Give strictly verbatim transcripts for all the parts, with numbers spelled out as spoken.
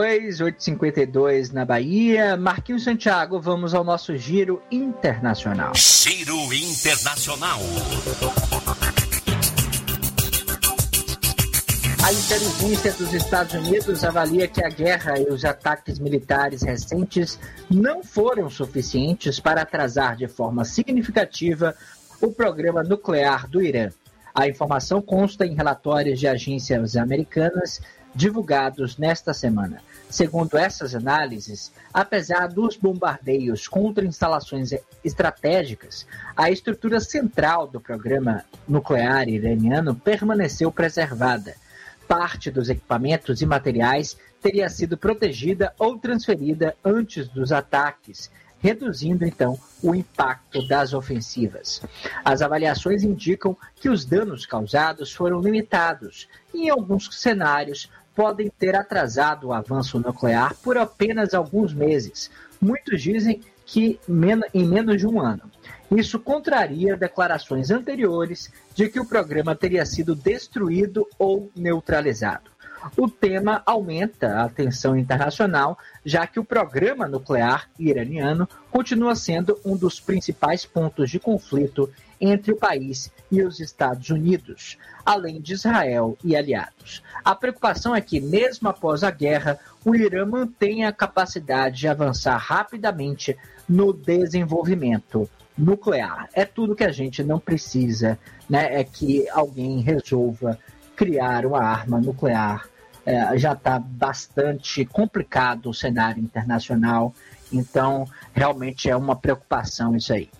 oito e cinquenta e dois na Bahia. Marquinhos Santiago, vamos ao nosso Giro Internacional. Giro Internacional. A inteligência dos Estados Unidos avalia que a guerra e os ataques militares recentes não foram suficientes para atrasar de forma significativa o programa nuclear do Irã. A informação consta em relatórios de agências americanas divulgados nesta semana. Segundo essas análises, apesar dos bombardeios contra instalações estratégicas, a estrutura central do programa nuclear iraniano permaneceu preservada. Parte dos equipamentos e materiais teria sido protegida ou transferida antes dos ataques, reduzindo, então, o impacto das ofensivas. As avaliações indicam que os danos causados foram limitados e, em alguns cenários, podem ter atrasado o avanço nuclear por apenas alguns meses. Muitos dizem que em menos de um ano. Isso contraria declarações anteriores de que o programa teria sido destruído ou neutralizado. O tema aumenta a tensão internacional, já que o programa nuclear iraniano continua sendo um dos principais pontos de conflito entre o país e os Estados Unidos, além de Israel e aliados. A preocupação é que, mesmo após a guerra, o Irã mantenha a capacidade de avançar rapidamente no desenvolvimento nuclear. É tudo que a gente não precisa, né? É que alguém resolva criar uma arma nuclear. É, já está bastante complicado o cenário internacional, então realmente é uma preocupação isso aí.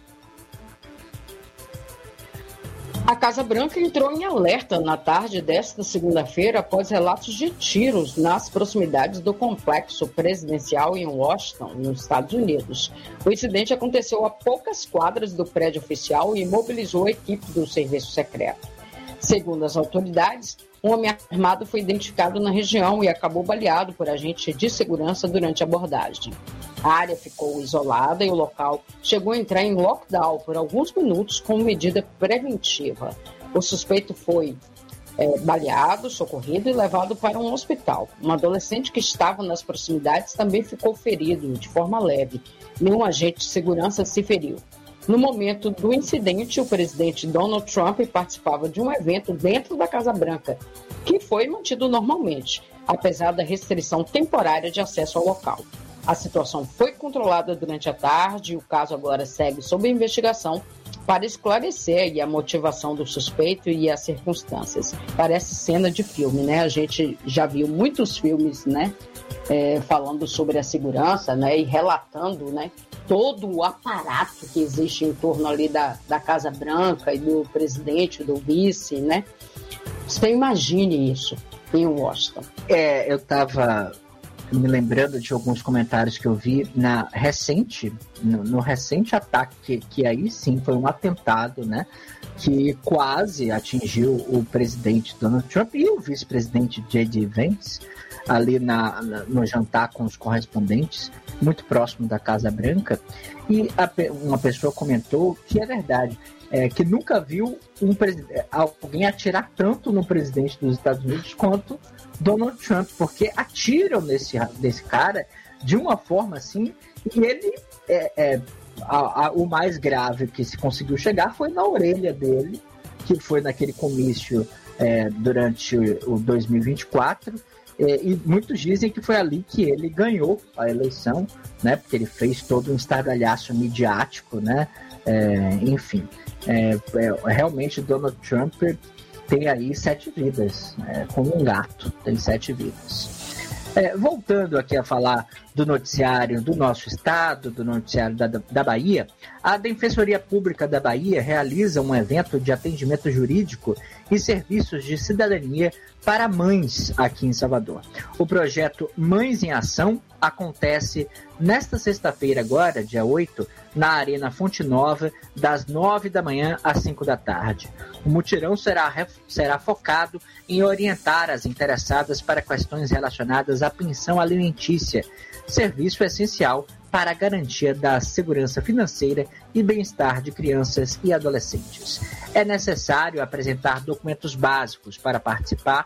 A Casa Branca entrou em alerta na tarde desta segunda-feira após relatos de tiros nas proximidades do complexo presidencial em Washington, nos Estados Unidos. O incidente aconteceu a poucas quadras do prédio oficial e mobilizou a equipe do serviço secreto. Segundo as autoridades, um homem armado foi identificado na região e acabou baleado por agentes de segurança durante a abordagem. A área ficou isolada e o local chegou a entrar em lockdown por alguns minutos como medida preventiva. O suspeito foi é, baleado, socorrido e levado para um hospital. Um adolescente que estava nas proximidades também ficou ferido de forma leve. Nenhum agente de segurança se feriu. No momento do incidente, o presidente Donald Trump participava de um evento dentro da Casa Branca, que foi mantido normalmente, apesar da restrição temporária de acesso ao local. A situação foi controlada durante a tarde e o caso agora segue sob investigação para esclarecer a motivação do suspeito e as circunstâncias. Parece cena de filme, né? A gente já viu muitos filmes, né? É, falando sobre a segurança, né? E relatando, né? Todo o aparato que existe em torno ali da, da Casa Branca e do presidente, do vice, né? Você imagine isso em Washington. É, eu estava me lembrando de alguns comentários que eu vi na recente, no, no recente ataque, que, que aí sim foi um atentado, né? Que quase atingiu o presidente Donald Trump e o vice-presidente J D Vance, ali na, na, no jantar com os correspondentes, muito próximo da Casa Branca, e a, uma pessoa comentou que é verdade, é, que nunca viu um alguém atirar tanto no presidente dos Estados Unidos quanto Donald Trump, porque atiram nesse, nesse cara de uma forma assim, e ele, é, é, a, a, o mais grave que se conseguiu chegar foi na orelha dele, que foi naquele comício é, durante o, o dois mil e vinte e quatro, É, e muitos dizem que foi ali que ele ganhou a eleição, né? Porque ele fez todo um estardalhaço midiático, né? É, enfim, é, é, realmente Donald Trump tem aí sete vidas, é, como um gato, tem sete vidas. É, voltando aqui a falar do noticiário do nosso estado, do noticiário da, da Bahia, a Defensoria Pública da Bahia realiza um evento de atendimento jurídico e serviços de cidadania para mães aqui em Salvador. O projeto Mães em Ação acontece nesta sexta-feira agora, dia oito, na Arena Fonte Nova, das nove da manhã às cinco da tarde. O mutirão será, será focado em orientar as interessadas para questões relacionadas à pensão alimentícia, serviço essencial para a garantia da segurança financeira e bem-estar de crianças e adolescentes. É necessário apresentar documentos básicos para participar,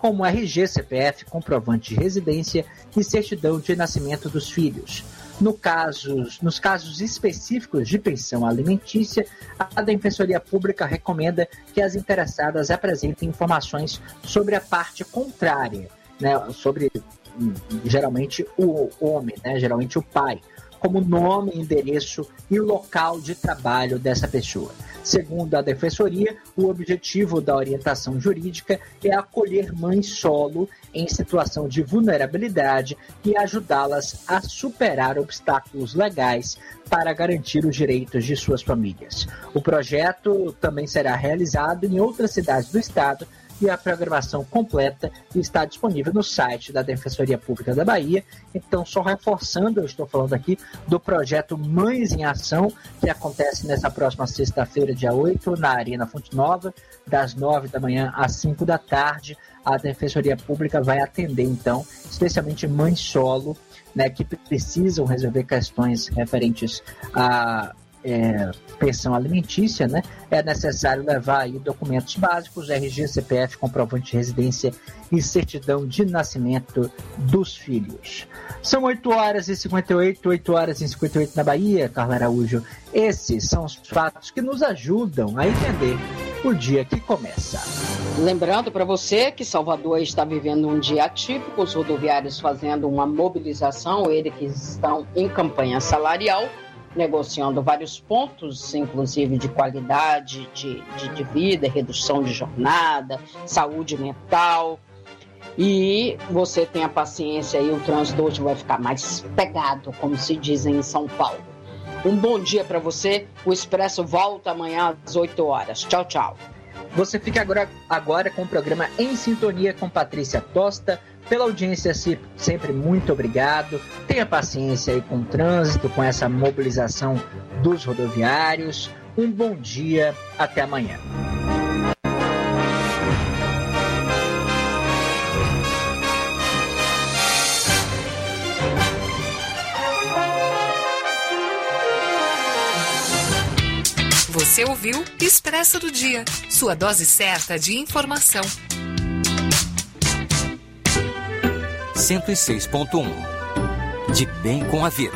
como R G, C P F, comprovante de residência e certidão de nascimento dos filhos. No casos, nos casos específicos de pensão alimentícia, a Defensoria Pública recomenda que as interessadas apresentem informações sobre a parte contrária, né, sobre geralmente o homem, né, geralmente o pai, como nome, endereço e local de trabalho dessa pessoa. Segundo a Defensoria, o objetivo da orientação jurídica é acolher mães solo em situação de vulnerabilidade e ajudá-las a superar obstáculos legais para garantir os direitos de suas famílias. O projeto também será realizado em outras cidades do estado e a programação completa está disponível no site da Defensoria Pública da Bahia. Então, só reforçando, eu estou falando aqui do projeto Mães em Ação, que acontece nessa próxima sexta-feira, dia oito, na Arena Fonte Nova, das nove da manhã às cinco da tarde. A Defensoria Pública vai atender, então, especialmente mães solo, né, que precisam resolver questões referentes a É, pensão alimentícia, né? É necessário levar aí documentos básicos, R G, C P F, comprovante de residência e certidão de nascimento dos filhos. São oito horas e cinquenta e oito, oito horas e cinquenta e oito na Bahia, Carla Araújo. Esses são os fatos que nos ajudam a entender o dia que começa. Lembrando para você que Salvador está vivendo um dia atípico, os rodoviários fazendo uma mobilização, eles que estão em campanha salarial, negociando vários pontos, inclusive de qualidade de, de, de vida, redução de jornada, saúde mental. E você tenha paciência aí, o trânsito hoje vai ficar mais pegado, como se dizem em São Paulo. Um bom dia para você. O Expresso volta amanhã às oito horas. Tchau, tchau. Você fica agora, agora com o programa Em Sintonia com Patrícia Tosta. Pela audiência, sempre muito obrigado. Tenha paciência aí com o trânsito, com essa mobilização dos rodoviários. Um bom dia, até amanhã. Você ouviu Expresso do Dia, sua dose certa de informação. cento e seis ponto um. De bem com a vida.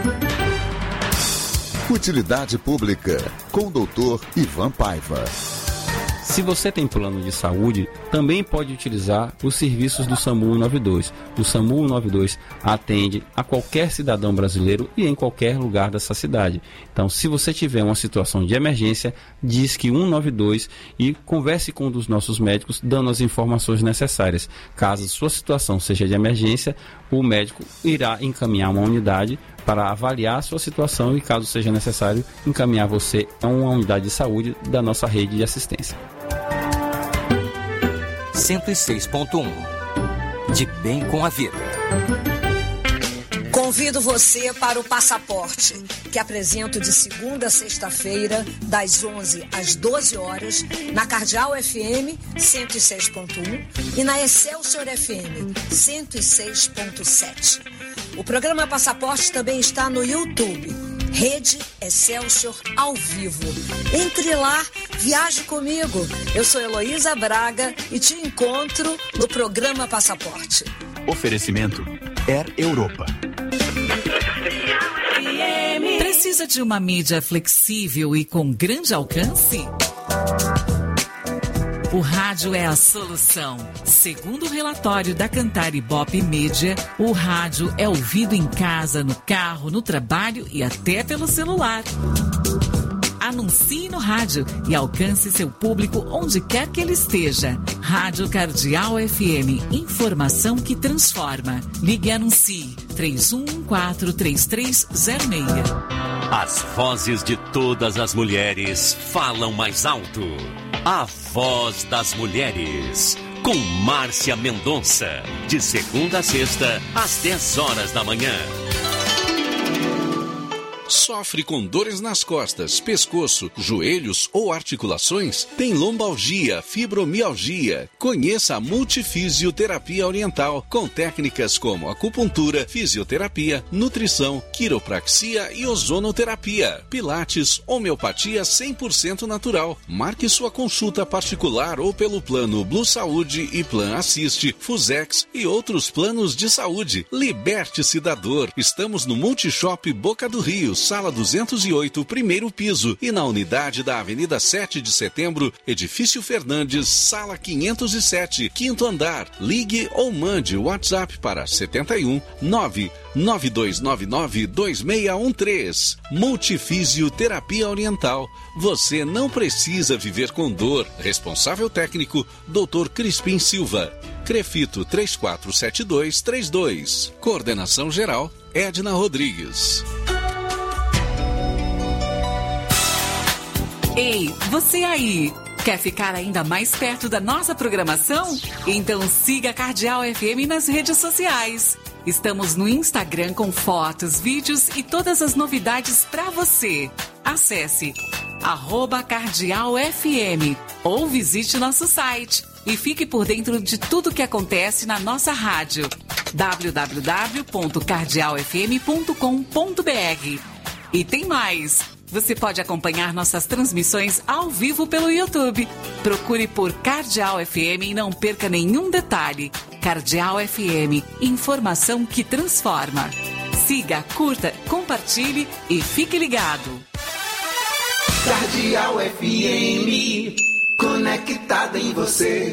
Utilidade Pública, com o doutor Ivan Paiva. Se você tem plano de saúde, também pode utilizar os serviços do SAMU cento e noventa e dois. O SAMU cento e noventa e dois atende a qualquer cidadão brasileiro e em qualquer lugar dessa cidade. Então, se você tiver uma situação de emergência, diz que cento e noventa e dois e converse com um dos nossos médicos, dando as informações necessárias. Caso sua situação seja de emergência, o médico irá encaminhar uma unidade para avaliar a sua situação e, caso seja necessário, encaminhar você a uma unidade de saúde da nossa rede de assistência. cento e seis ponto um. De bem com a vida. Convido você para o Passaporte, que apresento de segunda a sexta-feira, das onze às doze horas, na Cardeal F M cento e seis ponto um e na Excelsior F M cento e seis ponto sete. O programa Passaporte também está no YouTube, Rede Excelsior ao vivo. Entre lá, viaje comigo. Eu sou Heloísa Braga e te encontro no programa Passaporte. Oferecimento Air Europa. Precisa de uma mídia flexível e com grande alcance? O rádio é a solução. Segundo o relatório da Cantar Ibope Mídia, o rádio é ouvido em casa, no carro, no trabalho e até pelo celular. Anuncie no rádio e alcance seu público onde quer que ele esteja. Rádio Cardeal F M, informação que transforma. Ligue e anuncie três um um quatro, três três zero seis. As vozes de todas as mulheres falam mais alto. A Voz das Mulheres, com Márcia Mendonça, de segunda a sexta, às dez horas da manhã. Sofre com dores nas costas, pescoço, joelhos ou articulações? Tem lombalgia, fibromialgia? Conheça a Multifisioterapia Oriental, com técnicas como acupuntura, fisioterapia, nutrição, quiropraxia e ozonoterapia, pilates, homeopatia cem por cento natural. Marque sua consulta particular ou pelo plano Blue Saúde e Plan Assiste, Fusex e outros planos de saúde. Liberte-se da dor. Estamos no Multishop Boca do Rio, sala duzentos e oito, primeiro piso, e na unidade da Avenida sete de Setembro, Edifício Fernandes, sala quinhentos e sete, quinto andar. Ligue ou mande o WhatsApp para setenta e um, nove nove dois nove nove, dois seis um três. Multifisioterapia Oriental. Você não precisa viver com dor. Responsável técnico, doutor Crispim Silva. Crefito três quatro sete dois três dois. Coordenação geral, Edna Rodrigues. Ei, você aí! Quer ficar ainda mais perto da nossa programação? Então siga a Cardeal F M nas redes sociais. Estamos no Instagram com fotos, vídeos e todas as novidades para você. Acesse arroba Cardeal F M ou visite nosso site e fique por dentro de tudo que acontece na nossa rádio. w w w ponto cardeal f m ponto com ponto b r. E tem mais! Você pode acompanhar nossas transmissões ao vivo pelo YouTube. Procure por Cardeal F M e não perca nenhum detalhe. Cardeal F M, informação que transforma. Siga, curta, compartilhe e fique ligado. Cardeal F M, conectada em você.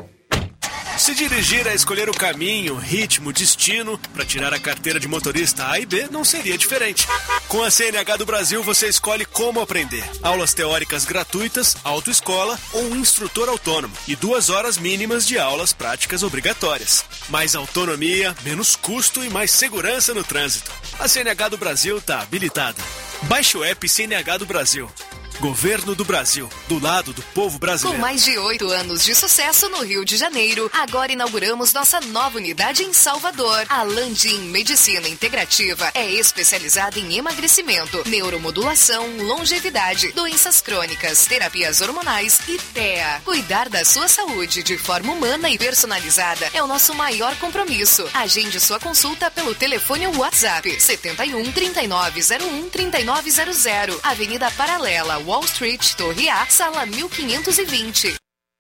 Se dirigir a escolher o caminho, ritmo, destino para tirar a carteira de motorista A e B não seria diferente. Com a C N H do Brasil você escolhe como aprender. Aulas teóricas gratuitas, autoescola ou um instrutor autônomo e duas horas mínimas de aulas práticas obrigatórias. Mais autonomia, menos custo e mais segurança no trânsito. A C N H do Brasil está habilitada. Baixe o app C N H do Brasil. Governo do Brasil, do lado do povo brasileiro. Com mais de oito anos de sucesso no Rio de Janeiro, agora inauguramos nossa nova unidade em Salvador. A Landim Medicina Integrativa é especializada em emagrecimento, neuromodulação, longevidade, doenças crônicas, terapias hormonais e T E A. Cuidar da sua saúde de forma humana e personalizada é o nosso maior compromisso. Agende sua consulta pelo telefone ou WhatsApp setenta e um, trinta e nove zero um, trinta e nove zero zero, Avenida Paralela, Wall Street, Torre A, sala mil quinhentos e vinte.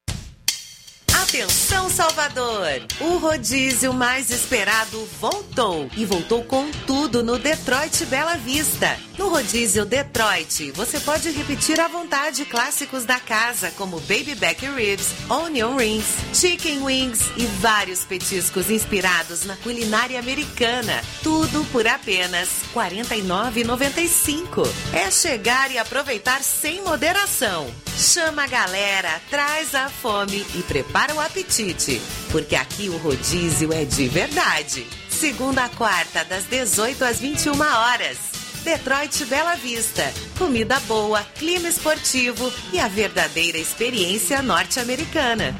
Atenção, Salvador! O rodízio mais esperado voltou e voltou com tudo no Detroit Bela Vista. No rodízio Detroit, você pode repetir à vontade clássicos da casa, como Baby Back Ribs, Onion Rings, Chicken Wings e vários petiscos inspirados na culinária americana. Tudo por apenas quarenta e nove reais e noventa e cinco centavos. É chegar e aproveitar sem moderação. Chama a galera, traz a fome e prepara o apetite, porque aqui o rodízio é de verdade. Segunda a quarta, das dezoito às vinte e uma horas. Detroit Bela Vista. Comida boa, clima esportivo e a verdadeira experiência norte-americana.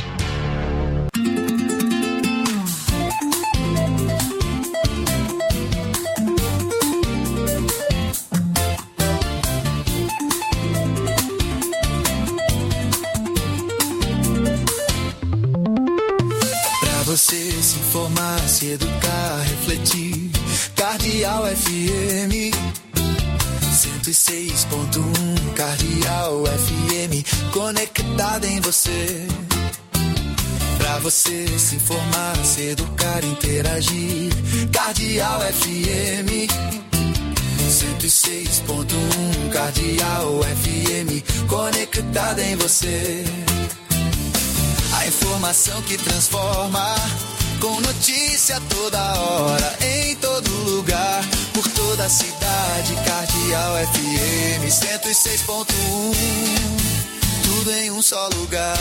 Você se informar, se educar, refletir. Cardeal F M cento e seis ponto um. Cardeal F M, conectada em você. Pra você se informar, se educar, interagir. Cardeal F M cento e seis ponto um. Cardeal F M, conectada em você. A informação que transforma, com notícia toda hora, em todo lugar, por toda a cidade. Cardeal F M cento e seis ponto um, tudo em um só lugar.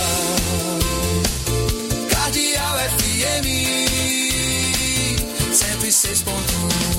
Cardeal F M cento e seis ponto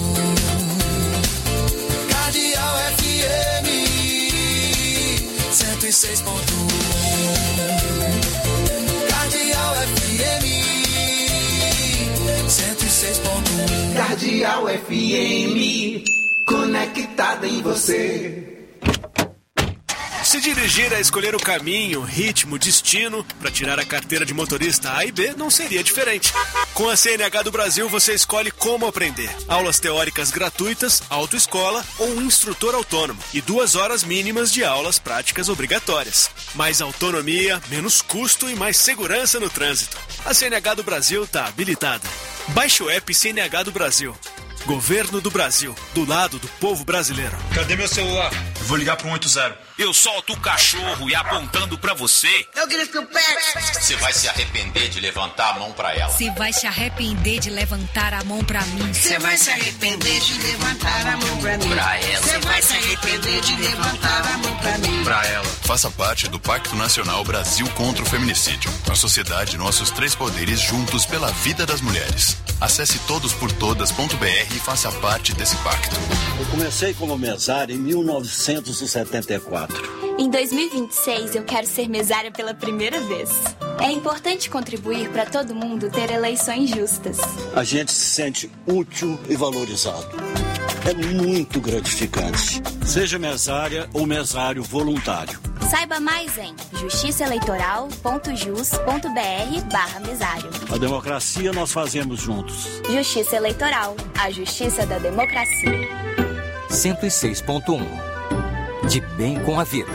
um. Cardeal F M cento e seis ponto um. Cardeal F M cento e seis ponto um. Cardeal F M, conectada conectada em você. Se dirigir é escolher o caminho, ritmo, destino para tirar a carteira de motorista A e B não seria diferente. Com a C N H do Brasil você escolhe como aprender. Aulas teóricas gratuitas, autoescola ou um instrutor autônomo e duas horas mínimas de aulas práticas obrigatórias. Mais autonomia, menos custo e mais segurança no trânsito. A C N H do Brasil está habilitada. Baixe o app C N H do Brasil. Governo do Brasil, do lado do povo brasileiro. Cadê meu celular? Eu vou ligar pro um oito zero. Eu solto o cachorro e apontando pra você. Eu grito o pé. Você vai se arrepender de levantar a mão pra ela. Você vai se arrepender de levantar a mão pra mim. Você vai se arrepender de levantar a mão pra mim. Pra ela. Você vai se arrepender de levantar a mão pra mim. Pra ela. Faça parte do Pacto Nacional Brasil contra o Feminicídio. A sociedade, nossos três poderes juntos pela vida das mulheres. Acesse todos por todas ponto b r e faça parte desse pacto. Eu comecei como mesário em mil novecentos e setenta e quatro. Em dois mil e vinte e seis, eu quero ser mesária pela primeira vez. É importante contribuir para todo mundo ter eleições justas. A gente se sente útil e valorizado. É muito gratificante. Seja mesária ou mesário voluntário. Saiba mais em justiçaeleitoral ponto jus ponto b r barra mesário. A democracia nós fazemos juntos. Justiça Eleitoral, a justiça da democracia. cento e seis ponto um. De bem com a vida.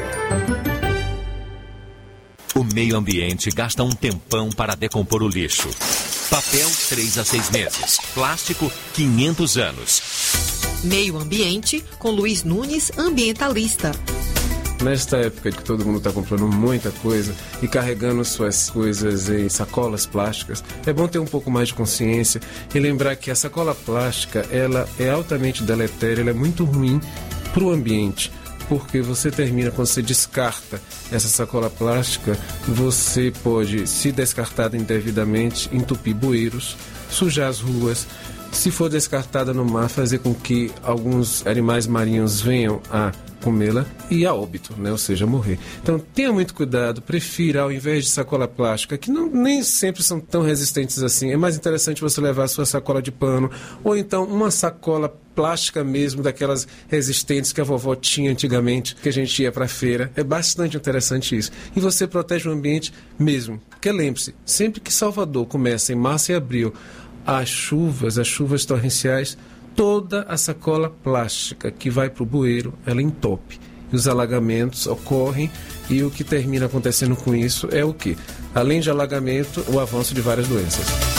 O meio ambiente gasta um tempão para decompor o lixo. Papel, três a seis meses. Plástico, quinhentos anos. Meio ambiente, com Luiz Nunes, ambientalista. Nesta época de que todo mundo está comprando muita coisa e carregando suas coisas em sacolas plásticas, é bom ter um pouco mais de consciência e lembrar que a sacola plástica ela é altamente deletéria, ela é muito ruim para o ambiente, porque você termina, quando você descarta essa sacola plástica, você pode, se descartada indevidamente, entupir bueiros, sujar as ruas. Se for descartada no mar, fazer com que alguns animais marinhos venham a comê-la e a óbito, né? Ou seja, morrer. Então tenha muito cuidado, prefira, ao invés de sacola plástica, que não, nem sempre são tão resistentes assim, é mais interessante você levar a sua sacola de pano, ou então uma sacola plástica mesmo, daquelas resistentes que a vovó tinha antigamente, que a gente ia para a feira. É bastante interessante isso. E você protege o ambiente mesmo. Porque lembre-se, sempre que Salvador começa em março e abril, as chuvas, as chuvas torrenciais, toda a sacola plástica que vai para o bueiro, ela entope. E os alagamentos ocorrem e o que termina acontecendo com isso é o quê? Além de alagamento, o avanço de várias doenças.